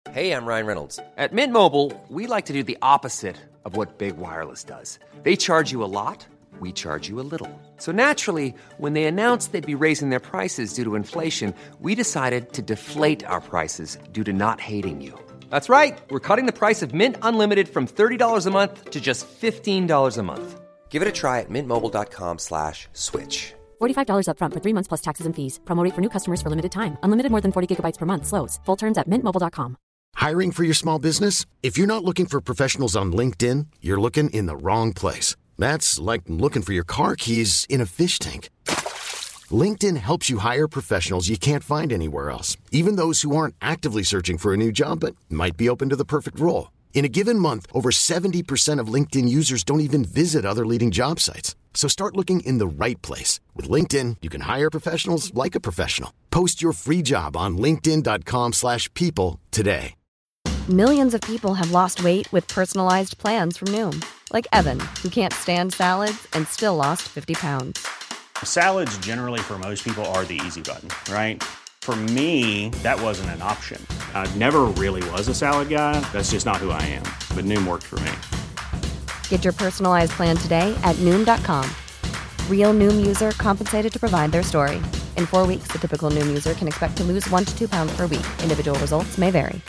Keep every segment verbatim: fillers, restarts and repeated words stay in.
Hey, I'm Ryan Reynolds. At Mint Mobile, we like to do the opposite of what Big Wireless does. They charge you a lot, we charge you a little. So naturally, when they announced they'd be raising their prices due to inflation, we decided to deflate our prices due to not hating you. That's right. We're cutting the price of Mint Unlimited from thirty dollars a month to just fifteen dollars a month. Give it a try at mintmobile.com slash switch. forty-five dollars up front for three months plus taxes and fees. Promo rate for new customers for limited time. Unlimited more than forty gigabytes per month slows. Full terms at mint mobile dot com. Hiring for your small business? If you're not looking for professionals on LinkedIn, you're looking in the wrong place. That's like looking for your car keys in a fish tank. LinkedIn helps you hire professionals you can't find anywhere else, even those who aren't actively searching for a new job but might be open to the perfect role. In a given month, over seventy percent of LinkedIn users don't even visit other leading job sites. So start looking in the right place. With LinkedIn, you can hire professionals like a professional. Post your free job on linkedin.com slash people today. Millions of people have lost weight with personalized plans from Noom. Like Evan, who can't stand salads and still lost fifty pounds. Salads generally for most people are the easy button, right? For me, that wasn't an option. I never really was a salad guy. That's just not who I am. But Noom worked for me. Get your personalized plan today at Noom dot com. Real Noom user compensated to provide their story. In four weeks, the typical Noom user can expect to lose one to two pounds per week. Individual results may vary.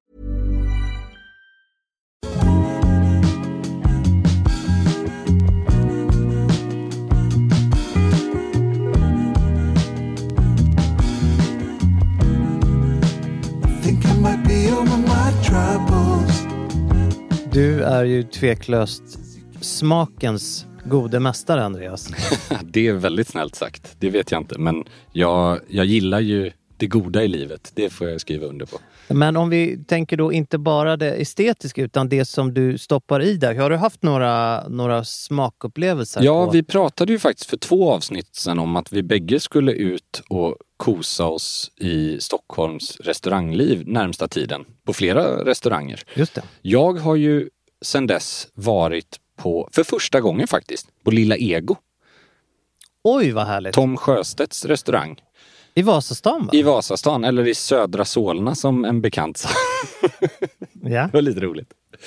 Du är ju tveklöst smakens gode mästare, Andreas. Det är väldigt snällt sagt. Det vet jag inte. Men jag, jag gillar ju det goda i livet. Det får jag skriva under på. Men om vi tänker då inte bara det estetiska utan det som du stoppar i där. Har du haft några, några smakupplevelser? Ja, på? vi pratade ju faktiskt för två avsnitt sedan om att vi bägge skulle ut och kosa oss i Stockholms restaurangliv närmsta tiden. På flera restauranger. Just det. Jag har ju sedan dess varit på, för första gången faktiskt, på Lilla Ego. Oj, vad härligt. Tom Sjöstedts restaurang. I Vasastan, va? I Vasastan, eller i södra Solna som en bekant sa. Ja. Det var lite roligt.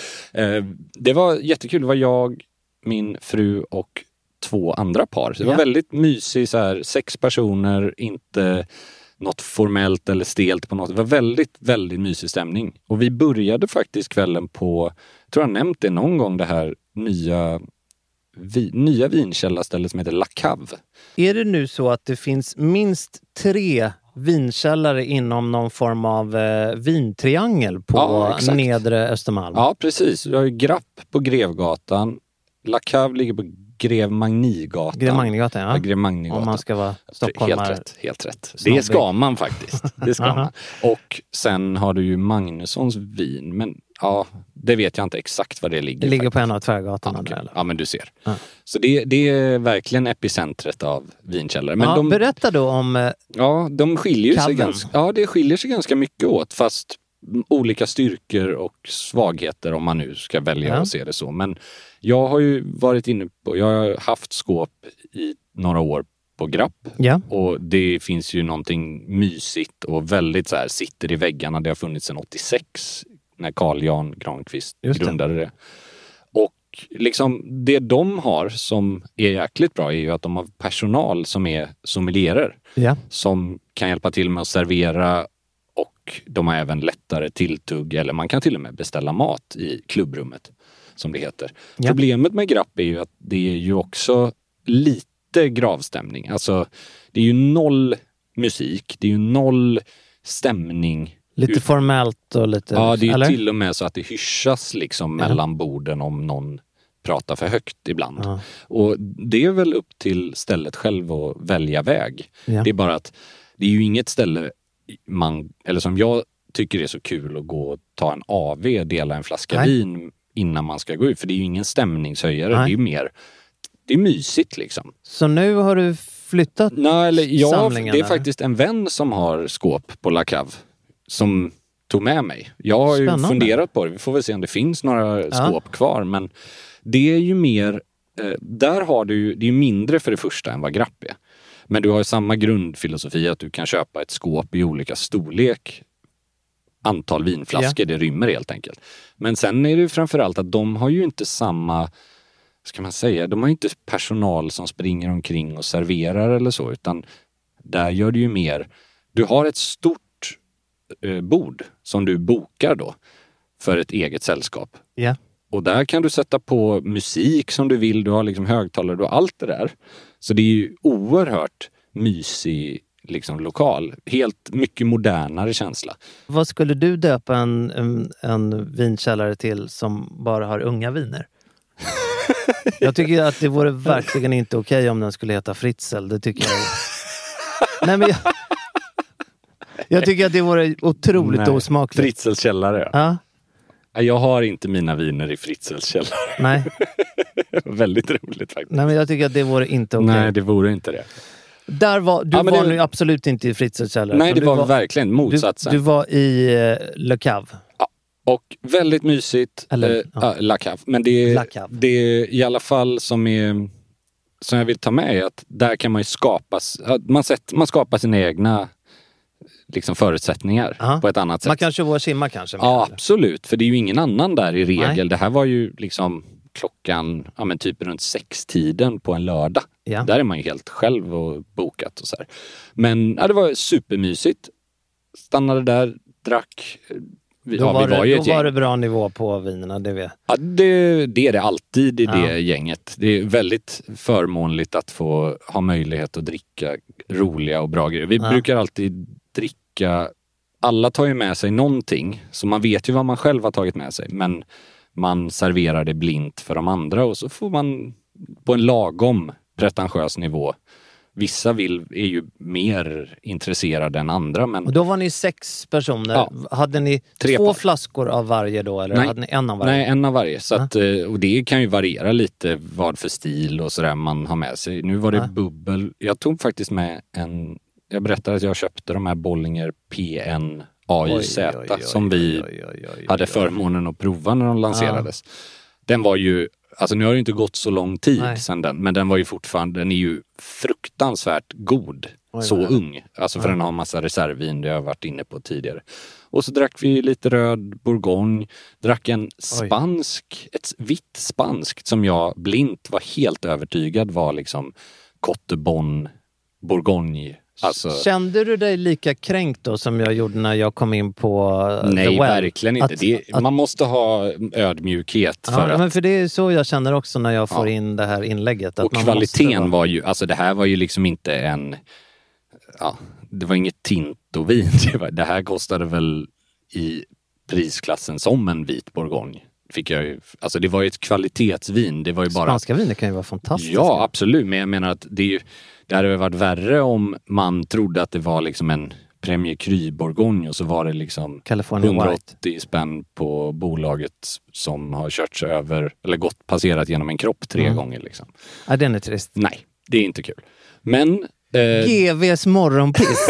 Det var jättekul. Det var jag, min fru och två andra par. Så det var Ja. väldigt mysigt, så här, sex personer, inte något formellt eller stelt på något. Det var väldigt, väldigt mysig stämning. Och vi började faktiskt kvällen på, jag tror jag nämnt det någon gång, det här nya, vi, nya vinkällarstället som heter La Cave. Är det nu så att det finns minst tre vinkällare inom någon form av eh, vintriangel på Ja, nedre Östermalm? Ja, precis. Vi har ju Grapp på Grevgatan. La Cave ligger på Grev Magnigatan. Grev Magnigatan, ja. Ja, Grev Magnigatan. Om man ska vara stockholmare. Helt rätt, helt rätt. Det ska man faktiskt. Det ska man. Och sen har du ju Magnussons vin. Men ja, det vet jag inte exakt var det ligger. Det ligger faktiskt på en av tvärgatorna. Ja, okay. Eller? Ja, men du ser. Ja. Så det, det är verkligen epicentret av vinkällare. Men ja, de, berätta då om... Eh, ja, de skiljer sig Caven. ganska, ja, det skiljer sig ganska mycket åt, fast olika styrkor och svagheter om man nu ska välja Ja. att se det så. Men jag har ju varit inne på, jag har haft skåp i några år på Grapp. Ja. Och det finns ju någonting mysigt och väldigt så här, sitter i väggarna. Det har funnits sedan åttiosex när Carl Jan Granqvist Just det. grundade det. Och liksom det de har som är jäkligt bra är ju att de har personal som är sommelierer. Ja. Som kan hjälpa till med att servera, och de har även lättare tilltugg, eller man kan till och med beställa mat i klubbrummet som det heter. Ja. Problemet med Grapp är ju att det är ju också lite gravstämning. Alltså det är ju noll musik, det är ju noll stämning. Lite Ut- formellt och lite... Ja, det är ju eller? till och med så att det hyschas liksom Ja. mellan borden om någon pratar för högt ibland. Ja. Och det är väl upp till stället själv att välja väg. Ja. Det är bara att det är ju inget ställe man, eller som jag tycker är så kul att gå och ta en A V, dela en flaska Nej. vin innan man ska gå ut. För det är ju ingen stämningshöjare, Nej. det är ju mer, det är mysigt liksom. Så nu har du flyttat Nej, eller jag, samlingen, det är eller? faktiskt en vän som har skåp på La Cave som tog med mig. Jag har ju Spännande. funderat på det. Vi får väl se om det finns några Ja. skåp kvar. Men det är ju mer... Eh, där har du ju... Det är ju mindre för det första än vad Grapp är. Men du har ju samma grundfilosofi att du kan köpa ett skåp i olika storlek antal vinflaskor Ja. det rymmer helt enkelt. Men sen är det framförallt att de har ju inte samma, ska man säga, de har ju inte personal som springer omkring och serverar eller så, utan där gör det ju mer, du har ett stort eh, bord som du bokar då för ett eget sällskap. Ja. Och där kan du sätta på musik som du vill, du har liksom högtalare, du har allt det där. Så det är ju oerhört mysig liksom lokal. Helt mycket modernare känsla. Vad skulle du döpa en, en, en vinkällare till som bara har unga viner? Jag tycker att det vore verkligen inte okej om den skulle heta Fritzl. Det tycker jag. Nej, men jag, jag tycker att det vore otroligt Nej, osmakligt. Fritzls källare. Ja. Jag har inte mina viner i Fritzls källare. Nej. Väldigt roligt faktiskt. Nej, men jag tycker att det vore inte okej. Nej, det vore inte det. Där var, du Ja, men var det- nu absolut inte i Fritzls källare. Nej, utan det du var, verkligen du, motsatsen. du var i uh, Le Cave. Och väldigt mysigt. Eller, eh, ja. ja, La Cave. Men det, La Cave. det i alla fall som är som jag vill ta med är att där kan man ju skapa, man, sett, man skapar sina egna liksom förutsättningar Aha. på ett annat sätt. Man kanske vågar simma kanske. Ja, med. absolut. För det är ju ingen annan där i regel. Nej. Det här var ju liksom klockan, ja men typ runt sextiden på en lördag. Ja. Där är man ju helt själv och bokat och så här. Men ja, det var supermysigt. Stannade där, drack. Vi, Då, ja, var, vi var det, ju då ett gäng. var det bra nivå på vinerna, det vet Ja, det, det är det alltid i Ja. det gänget. Det är väldigt förmånligt att få ha möjlighet att dricka roliga och bra grejer. Vi Ja. brukar alltid dricka, alla tar ju med sig någonting, så man vet ju vad man själv har tagit med sig, men man serverar det blint för de andra och så får man på en lagom pretentiös nivå. Vissa vill, är ju mer intresserade än andra, men Och då var ni sex personer. Ja. Hade ni Tre två par. flaskor av varje då? Eller Nej. hade ni en av varje? Nej, en av varje. Så att, eh, och det kan ju variera lite vad för stil och sådär man har med sig. Nu var det Ja. bubbel. Jag tog faktiskt med en, jag berättade att jag köpte de här Bollinger P N A Y Z Oj, oj, oj, som vi oj, oj, oj, oj, hade oj. förmånen att prova när de lanserades. Den var ju, alltså nu har det inte gått så lång tid Nej. sedan den, men den var ju fortfarande, den är ju fruktansvärt god. Oj, så vad ung. Alltså för den har massa reservvin, det har jag varit inne på tidigare. Och så drack vi lite röd bourgogne, drack en spansk, ett vitt spanskt som jag blint var helt övertygad var liksom Côte Bonne bourgogne. Alltså, Kände du dig lika kränkt då som jag gjorde när jag kom in på uh, nej, The Well? verkligen inte. Att- det, att- man måste ha ödmjukhet för Ja, att men för det är så jag känner också när jag får Ja. in det här inlägget. Att och man kvaliteten måste vara- var ju, alltså det här var ju liksom inte en, ja, det var inget Tinto-vin. Det, var, det här kostade väl i prisklassen som en vit bourgogne. Fick jag ju, alltså det var ju ett kvalitetsvin. Det var ju bara... Spanska viner kan ju vara fantastiska. Ja, absolut. Men jag menar att det, är ju, det hade varit värre om man trodde att det var liksom en Premier Cru Bourgogne och så var det liksom California hundraåttio White. spänn på bolaget som har körts över eller gått passerat genom en kropp tre Mm. gånger liksom. Ja, den är trist. Nej, det är inte kul. Men eh, G V:s morgonpiss.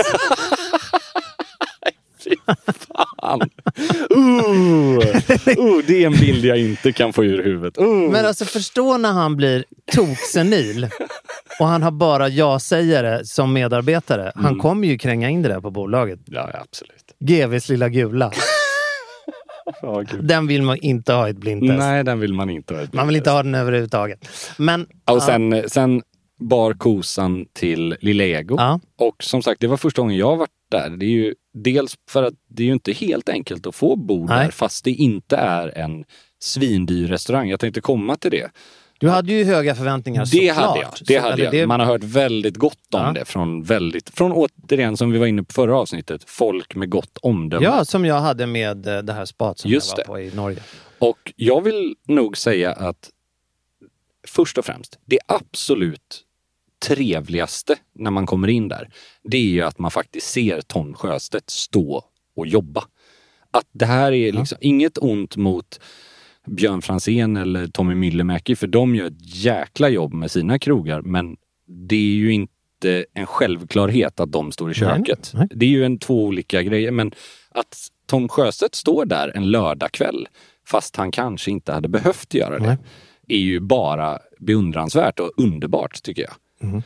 fan. Uh, uh, det är en bild jag inte kan få ur huvudet. Uh. Men alltså förstå när han blir toksenil och han har bara ja-sägare som medarbetare. Han Mm. kommer ju kränga in det där på bolaget. Ja, ja, absolut. G V:s lilla gula. Ja, gud. Den vill man inte ha i ett blindtest. Nej, den vill man inte ha. Man vill inte ha den överhuvudtaget. Men, Och sen, sen bar kosan till Lillego. Ja. Och som sagt, det var första gången jag varit där. Det är ju dels för att det är ju inte helt enkelt att få bo Nej. där fast det inte är en svindyr restaurang. Jag tänkte komma till det. du hade ju höga förväntningar Det såklart. hade jag. Det Så- hade eller jag. det- Man har hört väldigt gott om Ja. det från väldigt, från återigen som vi var inne på förra avsnittet, folk med gott omdöme. Ja, som jag hade med eh, det här spat som Just jag var det. på i Norge. Och jag vill nog säga att först och främst, det absolut trevligaste när man kommer in där, det är ju att man faktiskt ser Tom Sjöstedt stå och jobba. Att det här är liksom inget ont mot Björn Franzén eller Tommy Myllymäki, för de gör ett jäkla jobb med sina krogar, men det är ju inte en självklarhet att de står i Nej, köket. nej. Det är ju en två olika grejer, men att Tom Sjöstedt står där en lördagkväll fast han kanske inte hade behövt göra det, Nej. är ju bara beundransvärt och underbart tycker jag. Mm.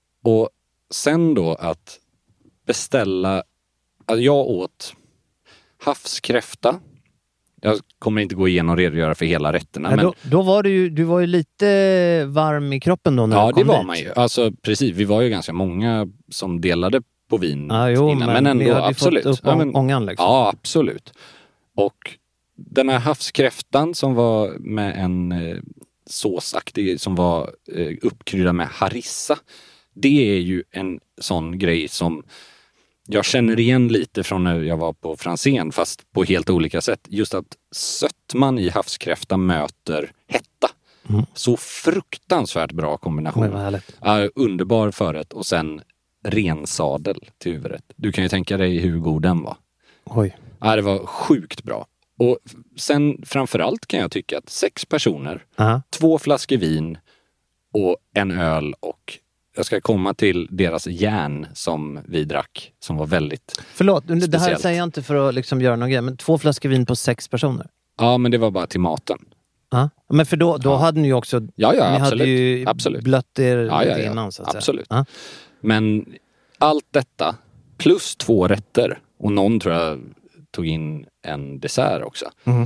Och sen då att beställa, alltså jag åt havskräfta. Jag kommer inte gå igenom och redogöra för hela rätterna. Ja, men... då, då var du ju, du var ju lite varm i kroppen då när Ja, du kom det var dit. man ju. Alltså precis, vi var ju ganska många som delade på vin Ja, jo, innan. men, Men ändå, ni hade absolut. fått upp Ja, men, ångan liksom. ja, absolut. Och den här havskräftan som var med en eh, såsaktig, som var eh, uppkryddad med harissa. Det är ju en sån grej som jag känner igen lite från när jag var på Franzén, fast på helt olika sätt. Just att sötman i havskräfta möter hetta. Mm. Så fruktansvärt bra kombination. Oj, vad härligt. Ja, underbar förrätt och sen rensadel till huvudrätt. Du kan ju tänka dig hur god den var. Oj. Ja, det var sjukt bra. Och sen framförallt kan jag tycka att sex personer, Aha. två flaskor vin och en öl, och jag ska komma till deras järn som vi drack, som var väldigt Förlåt, det här speciellt. säger jag inte för att liksom göra någon grej, men två flaskor vin på sex personer. Ja, men det var bara till maten. Ja, men för då, då Ja. hade ni ju också, Ja, ja, ni absolut. hade ju Absolut. blött er Ja, ja, lite ja. innan så att Absolut. säga. Ja. Men allt detta plus två rätter, och någon tror jag tog in en dessert också. Mm.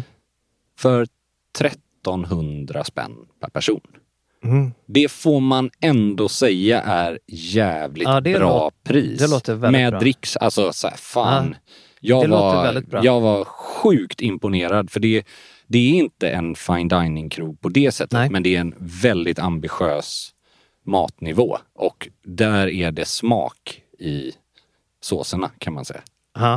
För trettonhundra spänn per person. Mm. Det får man ändå säga är jävligt Ja, det bra låter- pris. det låter väldigt Med bra. dricks, alltså så här, fan. Ja, jag, det låter var, väldigt bra. jag var sjukt imponerad, för det, det är inte en fine dining-krog på det sättet, Nej. men det är en väldigt ambitiös matnivå. Och där är det smak i såserna, kan man säga. Ja.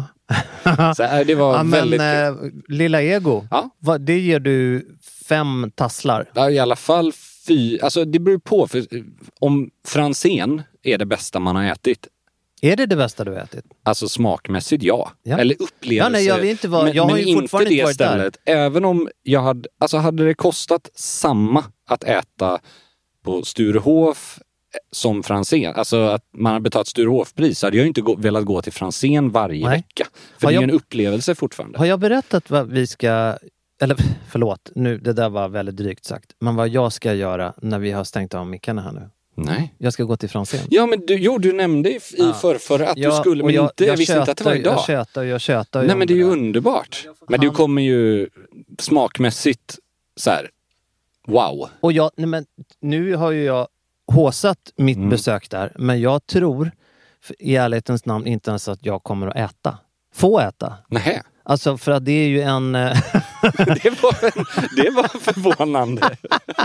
Så här, det var Ja, men väldigt kul. eh, Lilla Ego, Ja. vad, det ger du fem tasslar. Ja, i alla fall fy... Alltså det beror på, för om Franzén är det bästa man har ätit, Är det det bästa du har ätit? alltså smakmässigt, ja. Ja. Eller upplevelse. Ja, nej, jag vill inte vara- men, jag har men ju fortfarande inte inte det varit där. stället. Även om jag hade... Alltså hade det kostat samma att äta på Sturehof som Franzén, alltså att man har betalat Sturehofpris, så hade jag inte gå, velat gå till Franzén varje Nej. vecka. För Har det är jag- ju en upplevelse fortfarande. Har jag berättat vad vi ska... Eller förlåt, nu, det där var väldigt drygt sagt. Men vad jag ska göra när vi har stängt av mickarna här nu. Nej. Jag ska gå till Franzén. Ja, men du, jo, du nämnde i, i Ja. förrförra att Ja, du skulle, och men jag, inte, jag, visste inte att det var tjötar- idag. Jag tjötar och jag tjötar. Nej, men det är ju om underbart. Men du kommer ju smakmässigt så här, wow. Och jag, nej men, nu har ju jag håsat mitt Mm. besök där. Men jag tror, för, i ärlighetens namn, inte ens att jag kommer att äta. Få äta. Nej, Alltså för att det är ju en... eh, det var, det var förvånande.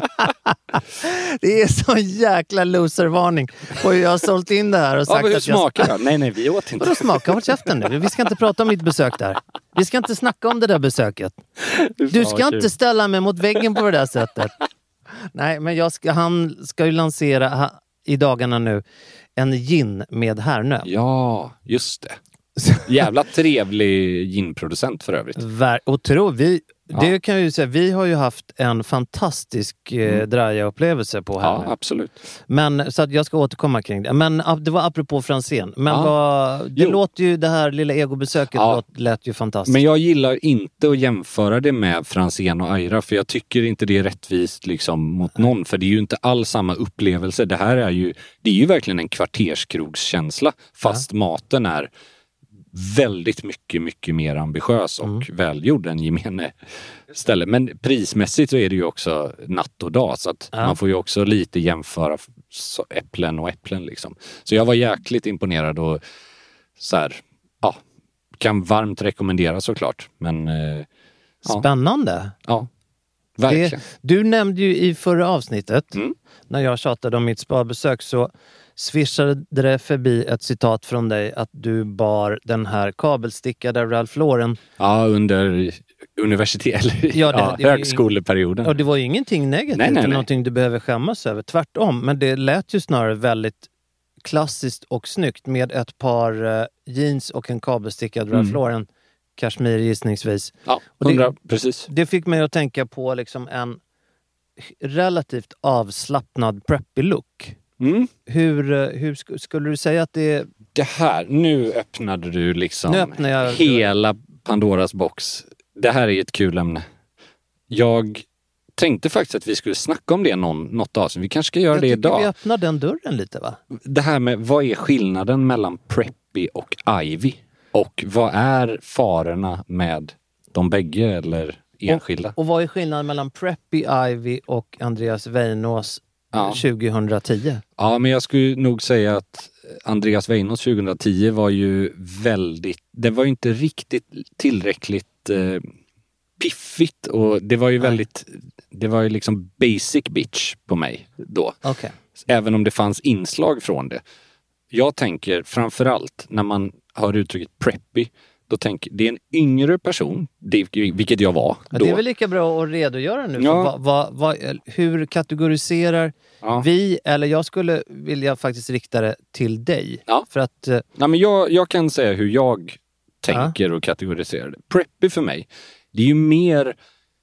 det är så en jäkla loservarning. Och jag har sålt in det här och Ja, sagt men hur att jag... smakar det? Nej, nej, vi åt inte. Vadå smaka? Håll käften nu. Vi ska inte prata om mitt besök där. Vi ska inte snacka om det där besöket. Du ska inte ställa mig mot väggen på det där sättet. Nej, men jag ska, han ska ju lansera ha, i dagarna nu en gin med härnöt. Ja, just det. Jävla trevlig ginproducent för övrigt. Ver- och tro, vi, det Ja. kan jag ju säga, vi har ju haft en fantastisk eh, draja-upplevelse på Ja, härnöt. absolut. Men, så att jag ska återkomma kring det. Men ah, det var apropå Franzén. Men Ja. vad, det Jo. låter ju, det här lilla egobesöket Ja. låt, lät ju fantastiskt. Men jag gillar inte att jämföra det med Franzén och Aira, för jag tycker inte det är rättvist liksom mot någon, för det är ju inte alls samma upplevelse. Det här är ju, det är ju verkligen en kvarterskrogskänsla, fast maten är väldigt mycket, mycket mer ambitiös och Mm. välgjord än gemene ställe. Men prismässigt så är det ju också natt och dag, så att Ja. man får ju också lite jämföra så äpplen och äpplen liksom. Så jag var jäkligt imponerad och så här, ja, kan varmt rekommendera såklart. Men eh, ja, Spännande. ja, verkligen. Det, du nämnde ju i förra avsnittet, Mm. när jag tjatade om mitt spabesök, så swishade det förbi ett citat från dig att du bar den här kabelstickade Ralph Lauren. Ja, under universitet eller Ja, det- ja, det är ju- högskoleperioden. Och det var ju ingenting negativt Nej, nej, eller nej. någonting du behöver skämmas över. Tvärtom, men det lät ju snarare väldigt klassiskt och snyggt med ett par eh, jeans och en kabelstickad Ralph Mm. Lauren. Kashmir gissningsvis. Ja, Och det- hundra, precis. Det fick mig att tänka på liksom en relativt avslappnad preppy look. Mm. Hur, eh, hur sk- skulle du säga att det... Det här, nu öppnade du liksom Nu öppnar jag- hela Pandoras box. Det här är ett kul ämne. Jag tänkte faktiskt att vi skulle snacka om det någon, något avsnitt. Vi kanske ska göra Jag det tycker idag. vi öppnar den dörren lite, va? Det här med, vad är skillnaden mellan preppy och ivy? Och vad är farorna med de bägge eller enskilda? Och, och vad är skillnaden mellan Preppy Ivy och Andreas Weinås ja. tjugohundratio? Ja, men jag skulle nog säga att Andreas Weinås tjugohundratio var ju väldigt, det var ju inte riktigt tillräckligt eh, piffigt och det var ju Nej. väldigt, det var ju liksom basic bitch på mig då. Okay. Även om det fanns inslag från det. Jag tänker framförallt när man hör uttrycket preppy, då tänker det är en yngre person, det, vilket jag var då. Ja, det är väl lika bra att redogöra nu. Ja. För vad, vad, vad, hur kategoriserar ja. vi, eller jag skulle vilja faktiskt rikta det till dig. Ja. För att, uh... ja, men jag, jag kan säga hur jag tänker ja. och kategoriserar det. Preppy för mig, det är ju mer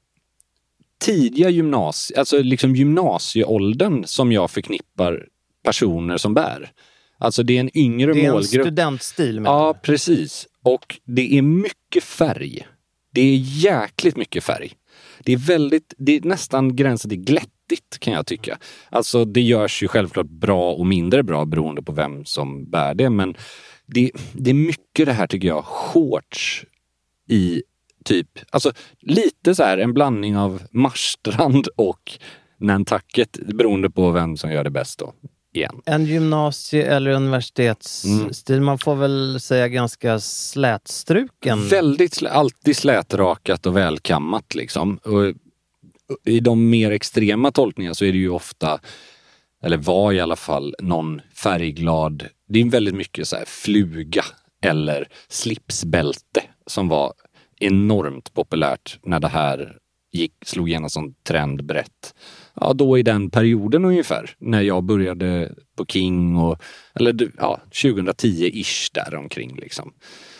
tidiga gymnasie, alltså liksom gymnasieåldern som jag förknippar personer som bär. Alltså det är en yngre målgrupp. Det är en studentstil. Ja, precis. Och det är mycket färg. Det är jäkligt mycket färg. Det är väldigt, det är nästan gränsen till glättigt kan jag tycka. Alltså det görs ju självklart bra och mindre bra beroende på vem som bär det. Men det, det är mycket det här tycker jag, shorts i typ, alltså lite så här en blandning av Marstrand och Nantucket beroende på vem som gör det bäst då. Igen. En gymnasie- eller universitetsstil, mm. man får väl säga ganska slätstruken. Väldigt, slä, alltid slätrakat och välkammat liksom. Och i de mer extrema tolkningarna så är det ju ofta, eller var i alla fall, någon färgglad, det är väldigt mycket så här fluga eller slipsbälte som var enormt populärt när det här gick, slog igenom som trendbrett. Ja, då i den perioden ungefär. När jag började på King och, eller ja, tjugohundratio-ish där omkring liksom.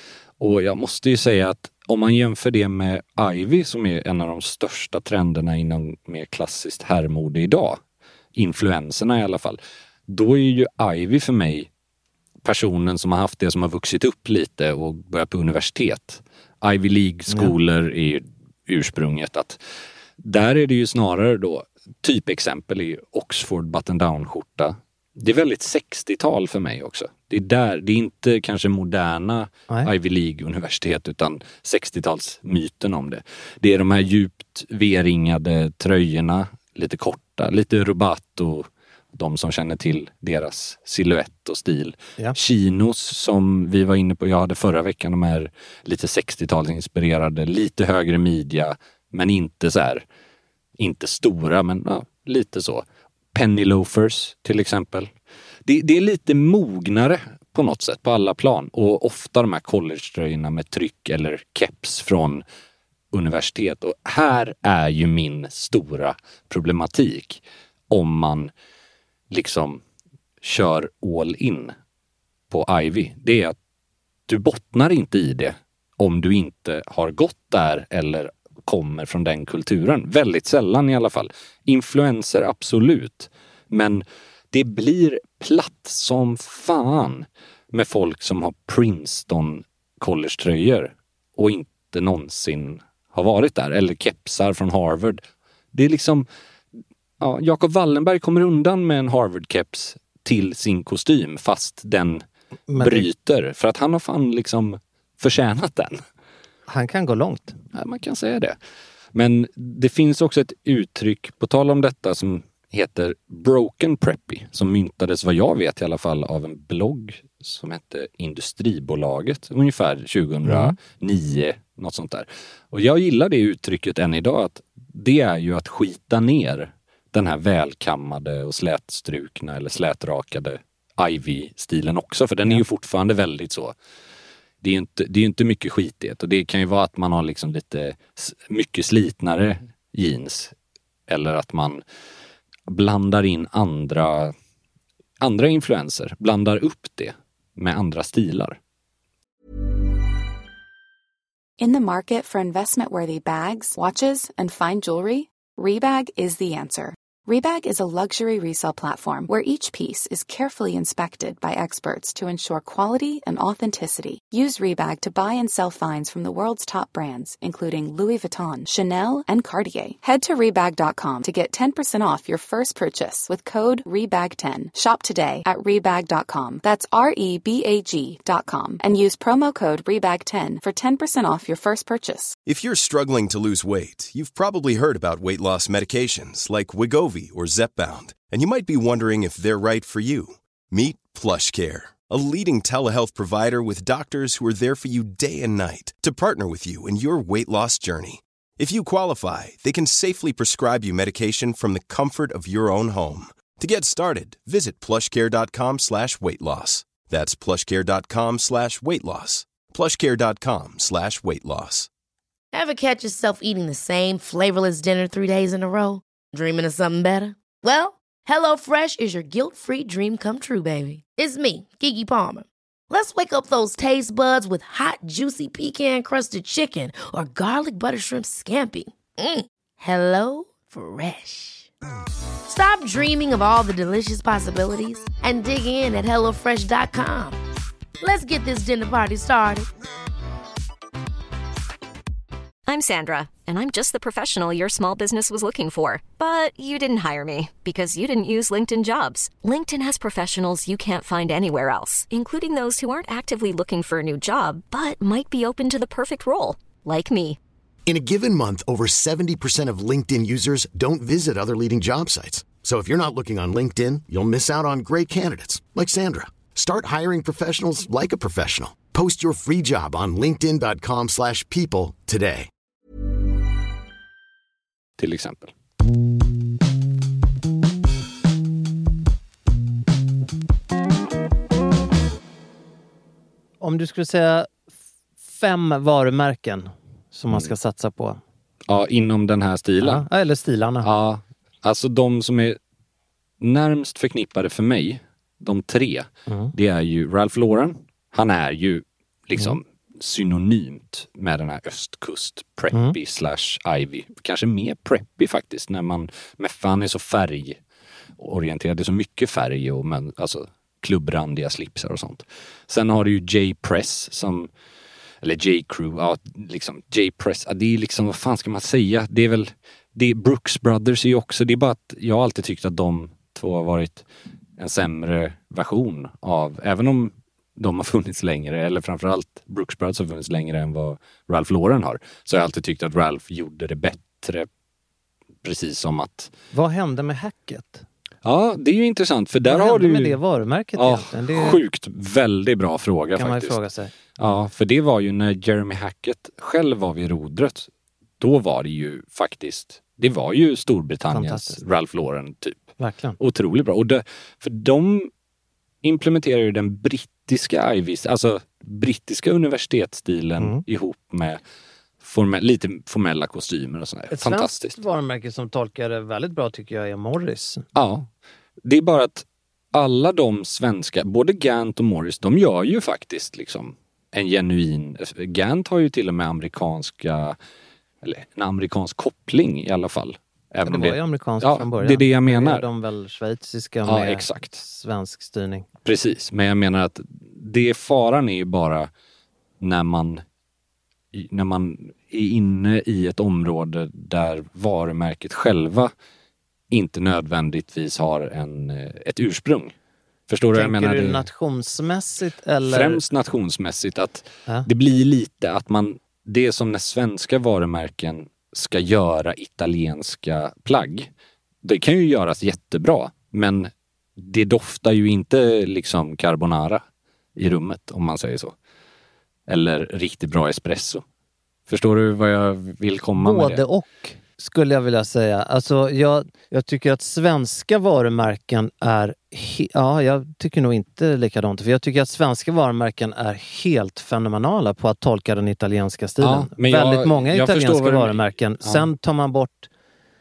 Och jag måste ju säga att om man jämför det med Ivy som är en av de största trenderna inom mer klassiskt herrmode idag, influenserna i alla fall, då är ju Ivy för mig personen som har haft det, som har vuxit upp lite och börjat på universitet. Ivy League-skolor mm. är ju ursprunget att där är det ju snarare då typexempel i Oxford button-down-skjorta. Det är väldigt sextiotal för mig också. Det är där, det är inte kanske moderna Nej. Ivy League-universitet utan sextiotalsmyten om det. Det är de här djupt V-ringade tröjorna, lite korta, lite rubato, de som känner till deras silhuett och stil. Ja. Chinos som vi var inne på, jag hade förra veckan, de är lite sextiotalsinspirerade, lite högre midja, men inte så här, inte stora, men ja, lite så. Penny loafers till exempel. Det, det är lite mognare på något sätt på alla plan. Och ofta de här college-tröjorna med tryck eller keps från universitet. Och här är ju min stora problematik om man liksom kör all in på Ivy. Det är att du bottnar inte i det om du inte har gått där eller kommer från den kulturen. Väldigt sällan i alla fall. Influenser absolut. Men det blir platt som fan med folk som har Princeton college-tröjor och inte någonsin har varit där. Eller kepsar från Harvard. Det är liksom, ja, Jakob Wallenberg kommer undan med en Harvard-keps till sin kostym fast den Men bryter. Det... För att han har fan liksom förtjänat den. Han kan gå långt. Ja, man kan säga det. Men det finns också ett uttryck på tal om detta som heter Broken Preppy, som myntades vad jag vet i alla fall av en blogg som hette Industribolaget ungefär tjugohundranio, mm. något sånt där. Och jag gillar det uttrycket än idag, att det är ju att skita ner den här välkammade och slätstrukna eller slätrakade Ivy-stilen också, för den är ju fortfarande väldigt så. Det är ju inte, det är inte mycket skitighet, och det kan ju vara att man har liksom lite mycket slitnare jeans eller att man blandar in andra andra influenser, blandar upp det med andra stilar. In the market for investment-worthy bags, watches, and fine jewelry, Rebag is the answer. Rebag is a luxury resale platform where each piece is carefully inspected by experts to ensure quality and authenticity. Use Rebag to buy and sell finds from the world's top brands, including Louis Vuitton, Chanel, and Cartier. Head to rebag dot com to get ten percent off your first purchase with code rebag ten. Shop today at rebag dot com. That's R E B A G dot com. And use promo code rebag ten for ten percent off your first purchase. If you're struggling to lose weight, you've probably heard about weight loss medications like Wegovy or Zepbound, and you might be wondering if they're right for you. Meet PlushCare, a leading telehealth provider with doctors who are there for you day and night to partner with you in your weight loss journey. If you qualify, they can safely prescribe you medication from the comfort of your own home. To get started, visit plushcare.com slash weight loss. That's plushcare.com slash weight loss. plushcare.com slash weight loss. Ever catch yourself eating the same flavorless dinner three days in a row? Dreaming of something better? Well, HelloFresh is your guilt-free dream come true, baby. It's me, Keke Palmer. Let's wake up those taste buds with hot, juicy pecan-crusted chicken or garlic butter shrimp scampi. Mm. Hello Fresh. Stop dreaming of all the delicious possibilities and dig in at hello fresh dot com. Let's get this dinner party started. I'm Sandra, and I'm just the professional your small business was looking for. But you didn't hire me because you didn't use LinkedIn Jobs. LinkedIn has professionals you can't find anywhere else, including those who aren't actively looking for a new job, but might be open to the perfect role, like me. In a given month, over seventy percent of LinkedIn users don't visit other leading job sites. So if you're not looking on LinkedIn, you'll miss out on great candidates like Sandra. Start hiring professionals like a professional. Post your free job on linkedin dot com slash people today. Till exempel. Om du skulle säga fem varumärken som man ska satsa på. Ja, inom den här stilen. Ja, eller stilarna. Ja, alltså de som är närmst förknippade för mig, de tre, mm. det är ju Ralph Lauren. Han är ju liksom mm. synonymt med den här östkust preppy mm. slash Ivy. Kanske mer preppy faktiskt, när man, med fan är så färgorienterad. Det är så mycket färg och men, alltså klubbrandiga slipsar och sånt. Sen har du ju J-Press som, eller J-Crew, ja liksom J-Press, ja, det är liksom, vad fan ska man säga? Det är väl, det är Brooks Brothers är ju också, det är bara att jag har alltid tyckt att de två har varit en sämre version av, även om de har funnits längre, eller framförallt Brooks Brothers har funnits längre än vad Ralph Lauren har, så har jag alltid tyckt att Ralph gjorde det bättre, precis som att... Vad hände med Hackett? Ja, det är ju intressant, för där vad har du... Vad hände med det varumärket ja, egentligen? Det är... Sjukt, väldigt bra fråga kan faktiskt. Man fråga sig. Ja, för det var ju när Jeremy Hackett själv var vid rodret, då var det ju faktiskt, det var ju Storbritanniens Ralph Lauren typ. Verkligen. Otroligt bra. Och det, för de implementerar ju den brittiska Ivys, alltså brittiska universitetsstilen mm. ihop med formell, lite formella kostymer och sådär. Ett fantastiskt. svenskt varumärke som tolkar det väldigt bra tycker jag är Morris. Ja, det är bara att alla de svenska, både Gant och Morris, de gör ju faktiskt liksom en genuin, Gant har ju till och med amerikanska, eller en amerikansk koppling i alla fall. Även det var ju amerikanskt ja, från början. Det är det jag menar. Det är de väl schweiziska ja, med exakt. Svensk styrning. Precis, men jag menar att det faran är ju bara när man när man är inne i ett område där varumärket själva inte nödvändigtvis har en, ett ursprung. Förstår du vad jag menar? Tänker du nationsmässigt eller? Främst nationsmässigt, att ja. det blir lite att man, det är som när svenska varumärken ska göra italienska plagg. Det kan ju göras jättebra, men det doftar ju inte liksom carbonara i rummet, om man säger så. Eller riktigt bra espresso. Förstår du vad jag vill komma Både med det? Både och skulle jag vilja säga. Alltså jag, jag tycker att svenska varumärken är he- ja, jag tycker nog inte likadant. För jag tycker att svenska varumärken är helt fenomenala på att tolka den italienska stilen. Ja, men jag, Väldigt många jag italienska varumärken. Ja. Sen tar man bort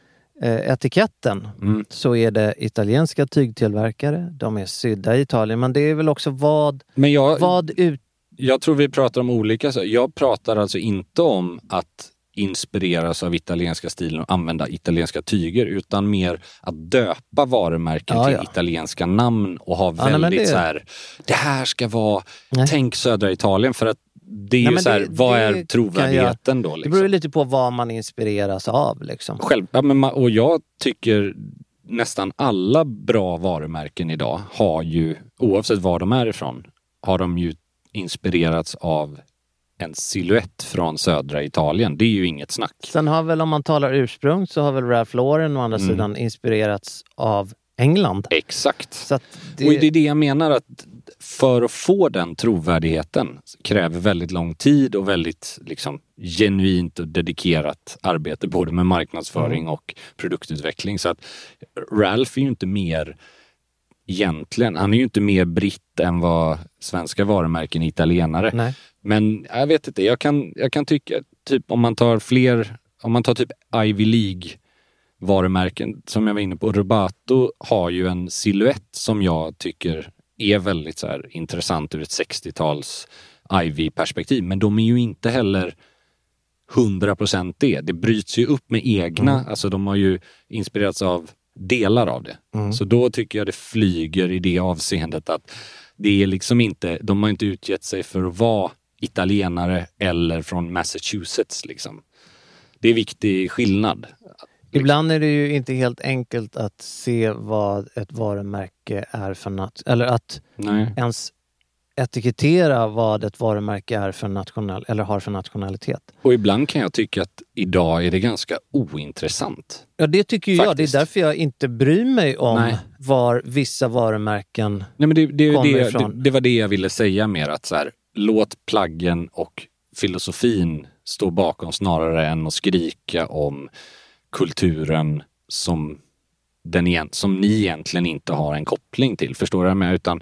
eh, etiketten mm. så är det italienska tygtillverkare. De är sydda i Italien. Men det är väl också vad, men jag, vad ut... Jag tror vi pratar om olika. Så jag pratar alltså inte om att inspireras av italienska stilen och använda italienska tyger, utan mer att döpa varumärken ja, till ja. italienska namn och ha Ja, väldigt nej, det... så här, det här ska vara, nej. tänk södra Italien, för att det är nej, ju så här, det, vad det är trovärdigheten jag, då? Liksom? Det beror ju lite på vad man inspireras av. Liksom. Själv, ja, men, och jag tycker nästan alla bra varumärken idag har ju, oavsett var de är ifrån, har de ju inspirerats av en silhuett från södra Italien. Det är ju inget snack. Sen har väl, om man talar ursprung, så har väl Ralph Lauren å andra mm. sidan inspirerats av England. Exakt. Så att det... Och det är det jag menar, att för att få den trovärdigheten kräver väldigt lång tid och väldigt liksom genuint och dedikerat arbete både med marknadsföring mm. och produktutveckling. Så att Ralph är ju inte mer egentligen, han är ju inte mer britt än vad svenska varumärken är italienare. Nej. Men jag vet inte, jag kan, jag kan tycka typ om man tar fler, om man tar typ Ivy League varumärken som jag var inne på, Rubato har ju en silhuett som jag tycker är väldigt så här intressant ur ett sextiotals Ivy-perspektiv, men de är ju inte heller hundra procent det. Det bryts ju upp med egna, mm. alltså de har ju inspirerats av delar av det. Mm. Så då tycker jag det flyger i det avseendet att det är liksom inte, de har inte utgett sig för att vara italienare eller från Massachusetts liksom. Det är viktig skillnad. Ibland är det ju inte helt enkelt att se vad ett varumärke är för nat- eller att Nej. ens etikettera vad ett varumärke är för nationell eller har för nationalitet. Och ibland kan jag tycka att idag är det ganska ointressant. Ja, det tycker ju jag. Det är därför jag inte bryr mig om Nej. var vissa varumärken Nej, men det, det, kommer det, ifrån. Det, det var det jag ville säga mer, att så här, låt plaggen och filosofin stå bakom snarare än att skrika om kulturen som, den, som ni egentligen inte har en koppling till. Förstår du med? Utan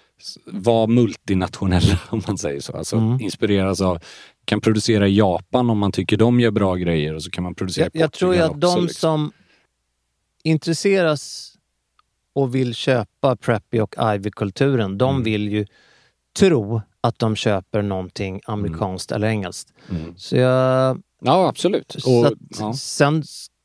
var multinationella, om man säger så. Alltså mm. inspireras av, kan producera i Japan om man tycker de gör bra grejer, och så kan man producera jag, i Portugal. Jag tror ju att också, de liksom. som intresseras och vill köpa preppy och Ivy-kulturen, de mm. vill ju tro att de köper någonting amerikanskt mm. eller engelskt. Mm. Så jag... Ja, absolut. Så och, att, ja. Sen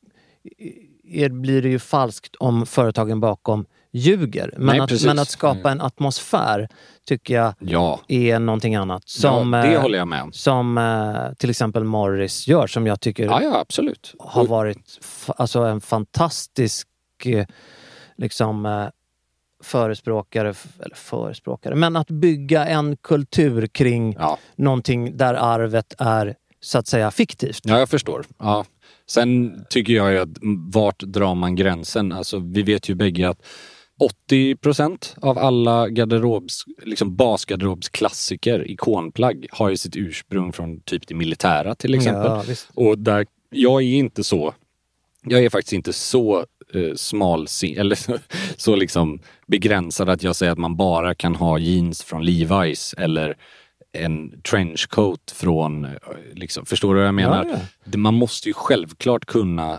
är, blir det ju falskt om företagen bakom ljuger. Men, Nej, att, men att skapa en atmosfär tycker jag ja. är någonting annat. Som, ja, det håller jag med om. Som eh, till exempel Morris gör, som jag tycker ja, ja, absolut. har varit fa- alltså en fantastisk eh, liksom eh, förespråkare, eller förespråkare, men att bygga en kultur kring ja. någonting där arvet är så att säga fiktivt. Ja, jag förstår. Ja. Sen tycker jag ju att vart drar man gränsen? Alltså, vi vet ju bägge att åttio procent av alla garderobs, liksom basgarderobsklassiker, ikonplagg, har ju sitt ursprung från typ det militära till exempel. Ja, visst. Och där, jag är inte så, jag är faktiskt inte så eh, smal, eller så, så liksom begränsad att jag säger att man bara kan ha jeans från Levi's eller en trenchcoat från, liksom, förstår du vad jag menar? Ja, ja. Man måste ju självklart kunna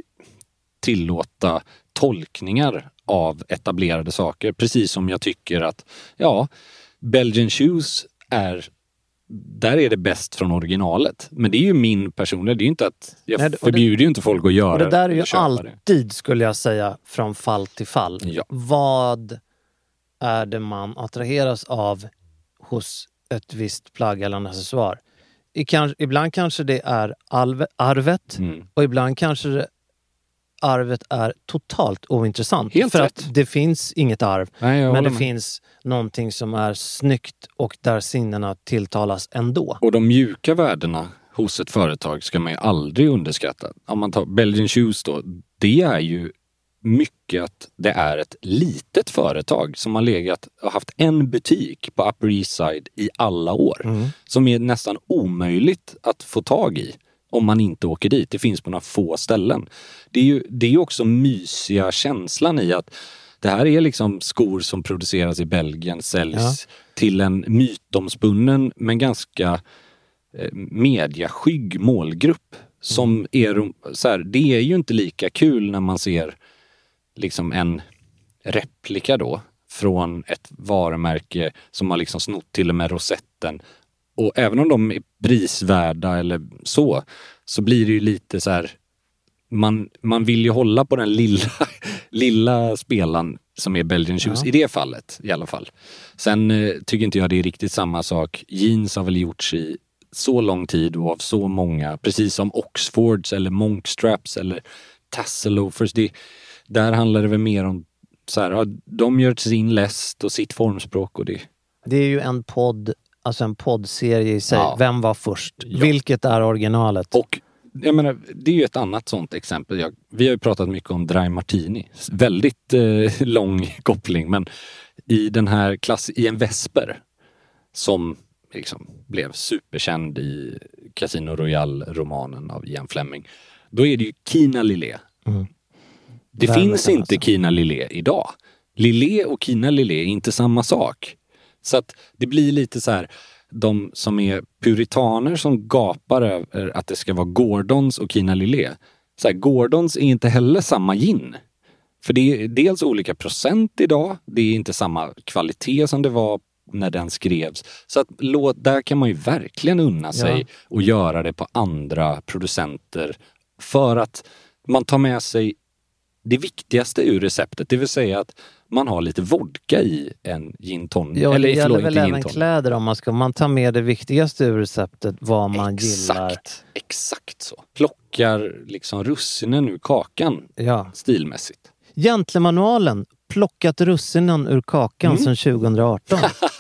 tillåta tolkningar av etablerade saker. Precis som jag tycker att, ja, Belgian Shoes är, där är det bäst från originalet. Men det är ju min personliga, det är ju inte att, jag Nej, förbjuder det, ju inte folk att göra det. Och det där är ju alltid, det. skulle jag säga, från fall till fall. Ja. Vad är det man attraheras av hos ett visst plagg eller en accessoar? I kan, ibland kanske det är alve, arvet mm. och ibland kanske det, arvet är totalt ointressant. Helt för rätt. Att det finns inget arv. Nej, men det med. finns någonting som är snyggt och där sinnena tilltalas ändå. Och de mjuka värdena hos ett företag ska man ju aldrig underskatta. Om man tar Belgian Shoes då, det är ju mycket att det är ett litet företag som har legat och haft en butik på Upper East Side i alla år. Mm. Som är nästan omöjligt att få tag i om man inte åker dit. Det finns på några få ställen. Det är ju det är också mysiga känslan i att det här är liksom skor som produceras i Belgien, säljs ja. till en mytomspunnen men ganska eh, mediaskygg målgrupp. Som mm. är så här, det är ju inte lika kul när man ser liksom en replika då från ett varumärke som har liksom snott till och med rosetten och även om de är prisvärda eller så, så blir det ju lite så här, man, man vill ju hålla på den lilla, lilla spelaren som är Belgian Shoes, ja. I det fallet i alla fall. Sen eh, tycker inte jag det är riktigt samma sak. Jeans har väl gjorts i så lång tid och av så många, precis som Oxfords eller Monkstraps eller Tassel loafers. Det, där handlar det väl mer om så här, ja, de gör sin läst och sitt formspråk och det. Det är ju en podd, alltså en poddserie i sig. Ja. Vem var först? Ja. Vilket är originalet? Och jag menar, det är ju ett annat sånt exempel. Jag, vi har ju pratat mycket om Dry Martini. Väldigt eh, lång koppling, men i den här klass, i en Vesper som liksom blev superkänd i Casino Royale-romanen av Ian Fleming. Då är det ju Kina Lillet. Mm. Det Värme finns inte alltså. Kina Lillet idag. Lillet och Kina Lillet är inte samma sak. Så att det blir lite så här, de som är puritaner som gapar över att det ska vara Gordons och Kina Lillet. Så här, Gordons är inte heller samma gin. För det är dels olika procent idag. Det är inte samma kvalitet som det var när den skrevs. Så att låt, där kan man ju verkligen unna sig ja. Och göra det på andra producenter. För att man tar med sig det viktigaste ur receptet. Det vill säga att man har lite vodka i en gin tonic. Ja, eller det gäller förlåt, väl även kläder om man ska man tar med det viktigaste ur receptet, vad man exakt, gillar. Exakt så. Plockar liksom russinen ur kakan ja. Stilmässigt. Gentlemanualen, plockat russinen ur kakan mm. sedan tjugohundraarton.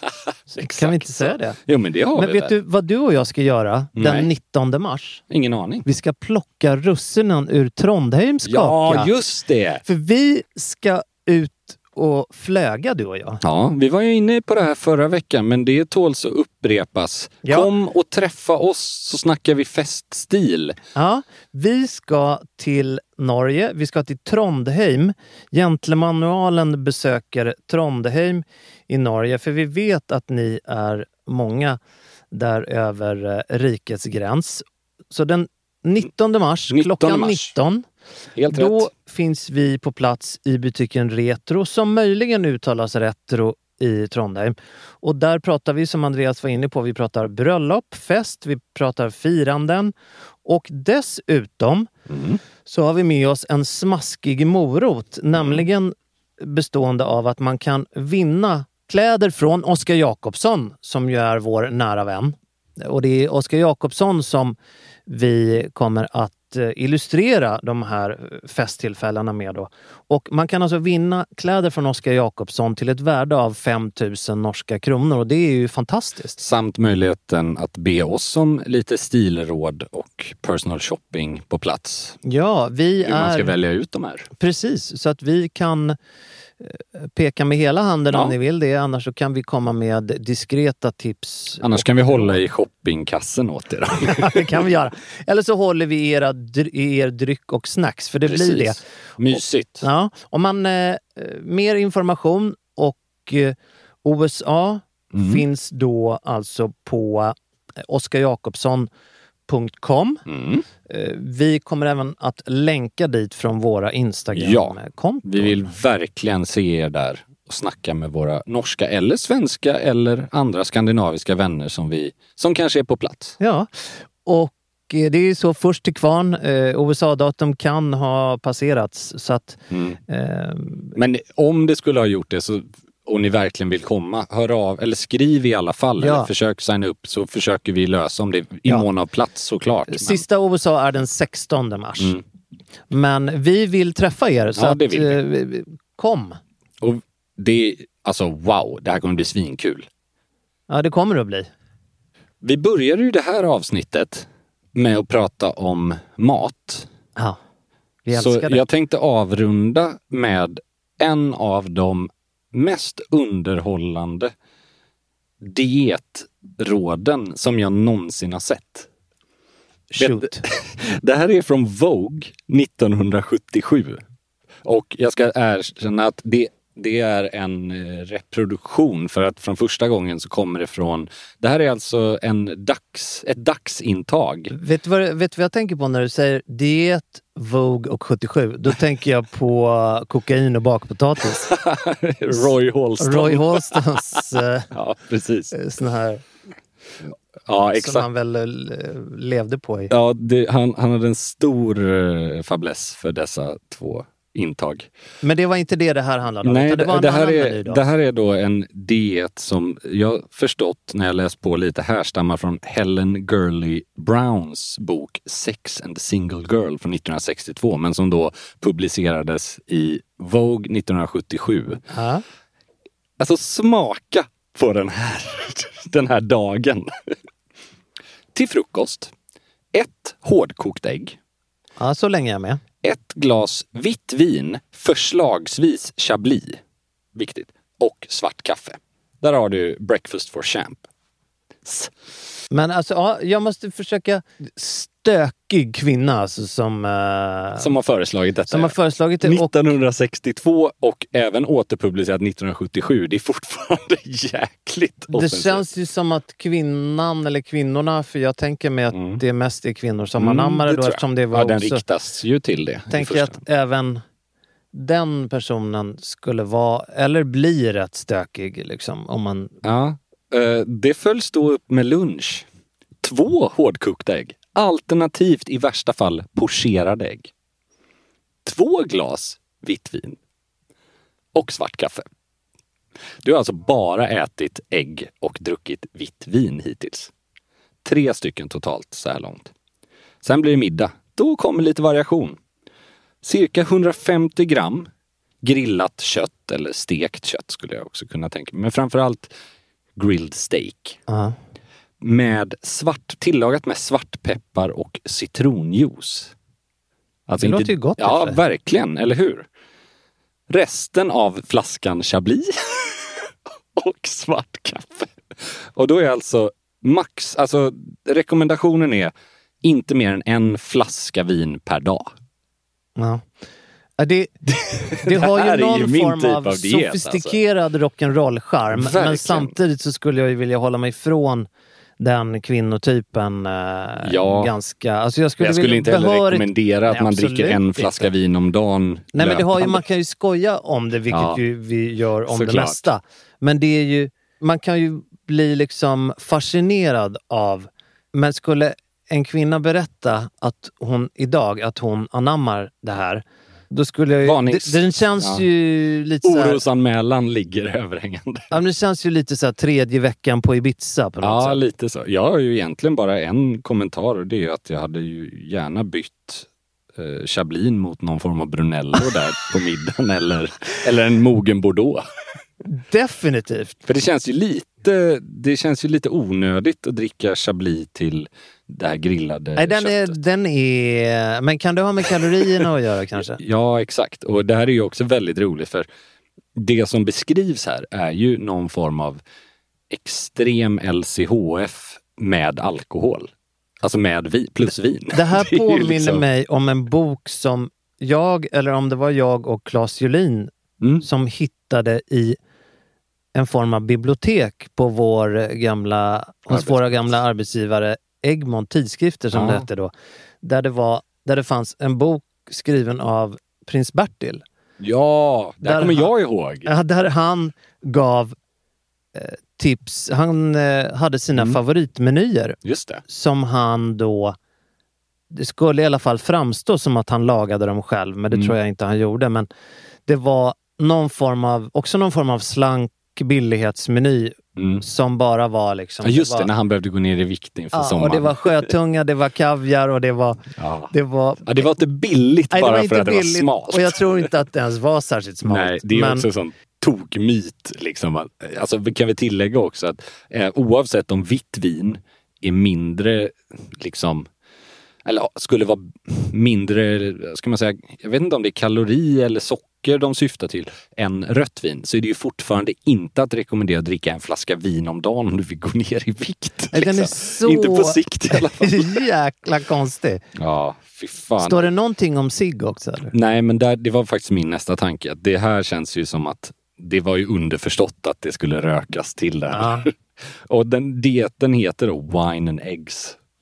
Kan vi inte säga det? Jo, men det har men vi vet väl. du vad du och jag ska göra Nej. den nittonde mars? Ingen aning. Vi ska plocka russinen ur Trondheims kaka. Ja, just det! För vi ska ut och flöga, du och jag. Ja, vi var ju inne på det här förra veckan, men det tåls att upprepas. Ja. Kom och träffa oss så snackar vi feststil. Ja, vi ska till Norge, vi ska till Trondheim. Gentlemanualen besöker Trondheim i Norge, för vi vet att ni är många där över rikets gräns. Så den nittonde mars, klockan nitton, helt då rätt. Finns vi på plats i butiken Retro, som möjligen uttalas Retro i Trondheim. Och där pratar vi, som Andreas var inne på, vi pratar bröllop, fest, vi pratar firanden. Och dessutom mm. så har vi med oss en smaskig morot, mm. nämligen bestående av att man kan vinna kläder från Oskar Jakobsson, som ju är vår nära vän. Och det är Oskar Jakobsson som vi kommer att illustrera de här festtillfällena med då. Och man kan alltså vinna kläder från Oskar Jakobsson till ett värde av fem tusen norska kronor, och det är ju fantastiskt. Samt möjligheten att be oss om lite stilråd och personal shopping på plats. Ja, vi hur är... man ska välja ut de här. Precis, så att vi kan peka med hela handen ja. Om ni vill det, annars så kan vi komma med diskreta tips. Annars kan vi hålla i shoppingkassen åt er. Ja, det kan vi göra. Eller så håller vi era, er dryck och snacks, för det Precis. Blir det. Mysigt. Och, ja, om man eh, mer information och eh, O S A mm. finns då alltså på oskar jakobsson punkt com. Mm. Vi kommer även att länka dit från våra Instagram-konton. Ja, vi vill verkligen se er där och snacka med våra norska eller svenska eller andra skandinaviska vänner som vi som kanske är på plats. Ja, och det är så först till kvarn. O S A-datum kan ha passerats. Så att, mm. eh, Men om det skulle ha gjort det så och ni verkligen vill komma, hör av eller skriv i alla fall ja. Eller försök signa upp, så försöker vi lösa om det i ja. mån av plats såklart. Men... Sista O S A är den sextonde mars. Mm. Men vi vill träffa er så ja, att, det vill vi. Eh, kom. Och det, alltså wow, det här kommer bli svinkul. Ja, det kommer det att bli. Vi började ju det här avsnittet med att prata om mat. Ja, vi älskar så det. Jag tänkte avrunda med en av de mest underhållande dietråden som jag någonsin har sett. Shoot. Det här är från Vogue nittonhundrasjuttiosju. Och jag ska erkänna att det, det är en reproduktion, för att från första gången så kommer det från... Det här är alltså en dags, ett dagsintag. Vet du vad, vet du vad jag tänker på när du säger diet, Vogue och sjuttiosju? Då tänker jag på kokain och bakpotatis. Roy Halston. Roy Halstons ja, precis. sån här... Ja, exakt. Som han väl eh, levde på i. Ja, det, han, han hade en stor uh, fäbless för dessa två intag. Men det var inte det det här handlade om. Nej, det, var en det, här annan är, meny då. det här är då en diet som jag förstått när jag läst på lite härstammar från Helen Gurley Browns bok Sex and the Single Girl från nittonhundrasextiotvå, men som då publicerades i Vogue nittonhundrasjuttiosju. Ja. Alltså smaka på den här, den här dagen. Till frukost, ett hårdkokt ägg. Ja, så länge jag är med. Ett glas vitt vin, förslagsvis Chablis, viktigt, och svart kaffe. Där har du breakfast for champ. Men alltså, ja, jag måste försöka... Stökig kvinna alltså, som... Uh, som har föreslagit detta. Som har föreslagit det. nittonhundrasextiotvå och även återpublicerat nittonhundrasjuttiosju. Det är fortfarande jäkligt offensivt. Det känns ju som att kvinnan eller kvinnorna, för jag tänker mig att mm. det är mest är kvinnor som mm, anammar det då, eftersom det var ja, den också, riktas ju till det. Tänker jag att även den personen skulle vara, eller bli rätt stökig liksom, om man... Ja, det följs då upp med lunch. Två hårdkokta ägg. Alternativt i värsta fall pocherade ägg. Två glas vitt vin. Och svart kaffe. Du har alltså bara ätit ägg och druckit vitt vin hittills. Tre stycken totalt så här långt. Sen blir det middag. Då kommer lite variation. Cirka hundrafemtio gram grillat kött eller stekt kött skulle jag också kunna tänka mig. Men framförallt grilled steak. Uh-huh. Med svart, tillagat med svartpeppar och citronjuice. Alltså det inte, låter ju gott. Ja, efter. verkligen, eller hur? Resten av flaskan Chablis och svart kaffe. Och då är alltså max, alltså rekommendationen är inte mer än en flaska vin per dag. Ja. Ja, det, det, det har ju någon ju form av, av diet, sofistikerad alltså. rock'n'roll-charm. Verkligen. Men samtidigt så skulle jag ju vilja hålla mig ifrån den kvinnotypen eh, ja. ganska... Alltså jag skulle, jag skulle inte heller behörigt... rekommendera att Nej, man dricker en flaska inte. vin om dagen. Nej, löpande. Men det har ju, man kan ju skoja om det, vilket ja. ju vi gör om Såklart. det mesta. Men det är ju... Man kan ju bli liksom fascinerad av... Men skulle en kvinna berätta att hon idag, att hon anammar det här, då skulle jag ju... Varnings. Den känns ja. ju lite så här... Orosanmälan ligger överhängande. Ja, men det känns ju lite så här tredje veckan på Ibiza på något ja, sätt. Ja, lite så. Jag har ju egentligen bara en kommentar, och det är ju att jag hade ju gärna bytt eh, Chablis mot någon form av Brunello där på middagen, eller, eller en mogen Bordeaux. Definitivt. För det känns ju lite, det känns ju lite onödigt att dricka Chablis till det här grillade Nej, den är, köttet. den är... Men kan det ha med kalorierna att göra kanske? Ja, exakt. Och det här är ju också väldigt roligt, för det som beskrivs här är ju någon form av extrem L C H F med alkohol. Alltså med vin, plus vin. Det här det påminner liksom... mig om en bok som jag, eller om det var jag och Claes Julin mm. som hittade i en form av bibliotek på vår gamla, hos våra gamla arbetsgivare Egmont tidskrifter som ja. det hette då. Där det, var, där det fanns en bok skriven av prins Bertil. Ja, det kommer han, jag ihåg. Ja, där han gav eh, tips. Han eh, hade sina mm. favoritmenyer. Just det. Som han då... Det skulle i alla fall framstå som att han lagade dem själv. Men det mm. tror jag inte han gjorde. Men det var någon form av... Också någon form av slank billighetsmeny. Mm. Som bara var liksom... Ja, just det, det var, när han behövde gå ner i vikt inför ja, sommaren. Och det var sjötunga, det var kaviar och det var... Ja. Det var, ja, det var inte billigt nej, bara det för att billigt, det var smalt. Och jag tror inte att det ens var särskilt smalt. Nej, det är men... också en sån tokmyt. Liksom. Alltså, kan vi tillägga också att eh, oavsett om vitt vin är mindre, liksom... Eller skulle vara mindre, ska man säga, jag vet inte om det är kalori eller socker de syftar till, än rött vin, så är det ju fortfarande inte att rekommendera att dricka en flaska vin om dagen om du vill gå ner i vikt. Nej, liksom. Den är så... Inte på sikt i alla fall. Jäkla konstig. Ja, fy fan. Står det någonting om cigg också? Eller? Nej, men där, det var faktiskt min nästa tanke. Att det här känns ju som att det var ju underförstått att det skulle rökas till det här. Ja. Och den dieten heter då Wine and Eggs.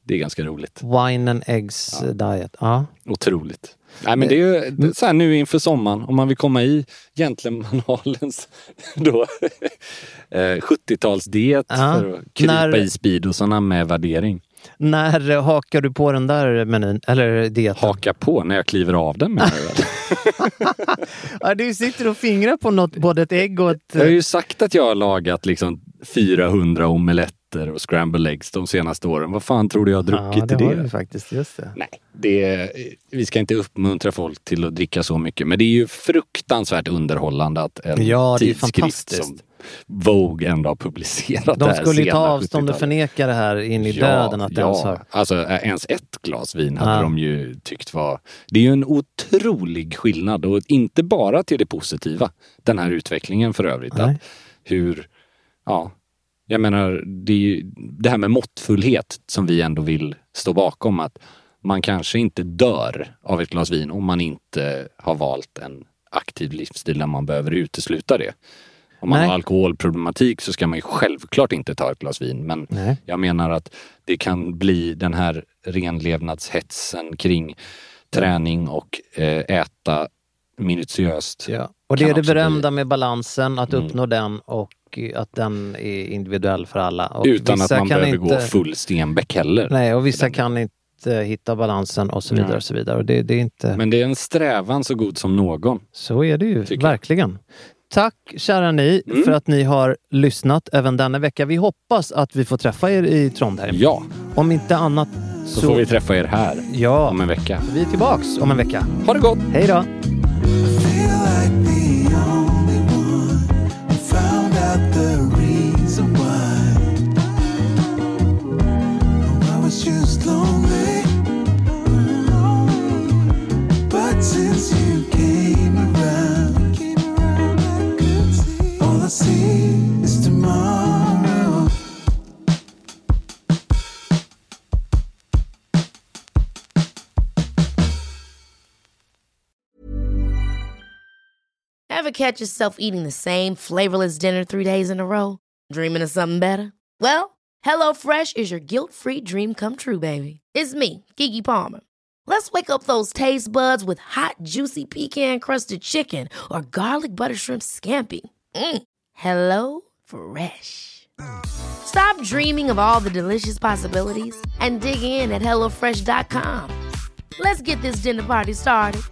Det är ganska roligt. Wine and eggs ja. diet. Ja. Otroligt. Nej, men det är ju det är så här nu inför sommaren, om man vill komma i Gentlemanhalens då sjuttiotalsdiet ja. för att krypa När... i speedosarna med värdering. När hakar du på den där menyn? Eller dieten? Haka på när jag kliver av den med det. Ja, du sitter och fingrar på något, både ett ägg och ett... Jag har ju sagt att jag har lagat liksom fyrahundra omeletter och scrambled eggs de senaste åren. Vad fan tror du jag har druckit ja, det till det? Har du faktiskt, just det. Nej, det är, vi ska inte uppmuntra folk till att dricka så mycket. Men det är ju fruktansvärt underhållande att en ja, det är tidskrift som Vogue ändå har publicerat de det här. De skulle ju ta avstånd och förneka det här in i ja, döden. Att ja, ens har... alltså ens ett glas vin hade ja. de ju tyckt var... Det är ju en otrolig skillnad och inte bara till det positiva. Den här utvecklingen för övrigt. Att hur, ja, jag menar, det är ju det här med måttfullhet som vi ändå vill stå bakom. Att man kanske inte dör av ett glas vin om man inte har valt en aktiv livsstil där man behöver utesluta det. Om man Nej. har alkoholproblematik så ska man ju självklart inte ta ett glas vin. Men Nej. jag menar att det kan bli den här renlevnadshetsen kring träning och eh, äta minutiöst. Ja. Och det är det berömda bli... med balansen, att mm. uppnå den och att den är individuell för alla. Och utan att man behöver inte... gå full Stenbeck heller. Nej, och vissa kan inte hitta balansen och så vidare. Nej. och så vidare. Och det, det är inte... Men det är en strävan så god som någon. Så är det ju, verkligen. Tack kära ni mm. för att ni har lyssnat även denna vecka. Vi hoppas att vi får träffa er i Trondheim. Ja. Om inte annat så... så får vi träffa er här ja. om en vecka. Vi är tillbaks om en vecka. Ha det gott! Hej då! Ever catch yourself eating the same flavorless dinner three days in a row? Dreaming of something better? Well, HelloFresh is your guilt-free dream come true, baby. It's me, Keke Palmer. Let's wake up those taste buds with hot, juicy pecan-crusted chicken or garlic butter shrimp scampi. Mm. Hello Fresh. Stop dreaming of all the delicious possibilities and dig in at hello fresh dot com. Let's get this dinner party started.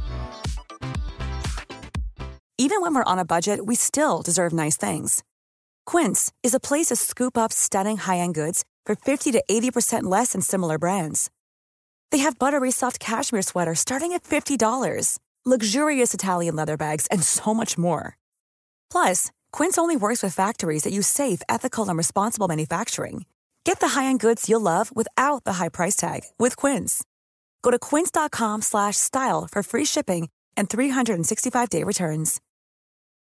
Even when we're on a budget, we still deserve nice things. Quince is a place to scoop up stunning high-end goods for fifty to eighty percent less than similar brands. They have buttery soft cashmere sweaters starting at fifty dollars, luxurious Italian leather bags, and so much more. Plus, Quince only works with factories that use safe, ethical, and responsible manufacturing. Get the high-end goods you'll love without the high price tag with Quince. Go to quince dot com slash style for free shipping and three sixty-five day returns.